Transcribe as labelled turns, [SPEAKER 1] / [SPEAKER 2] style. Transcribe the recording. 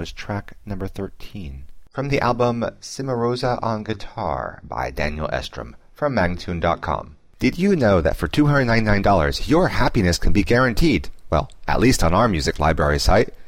[SPEAKER 1] was track number 13. From the album Cimarosa on Guitar by Daniel Estrom from Magnatune.com. Did you know that for $299, your happiness can be guaranteed? Well, at least on our music library site.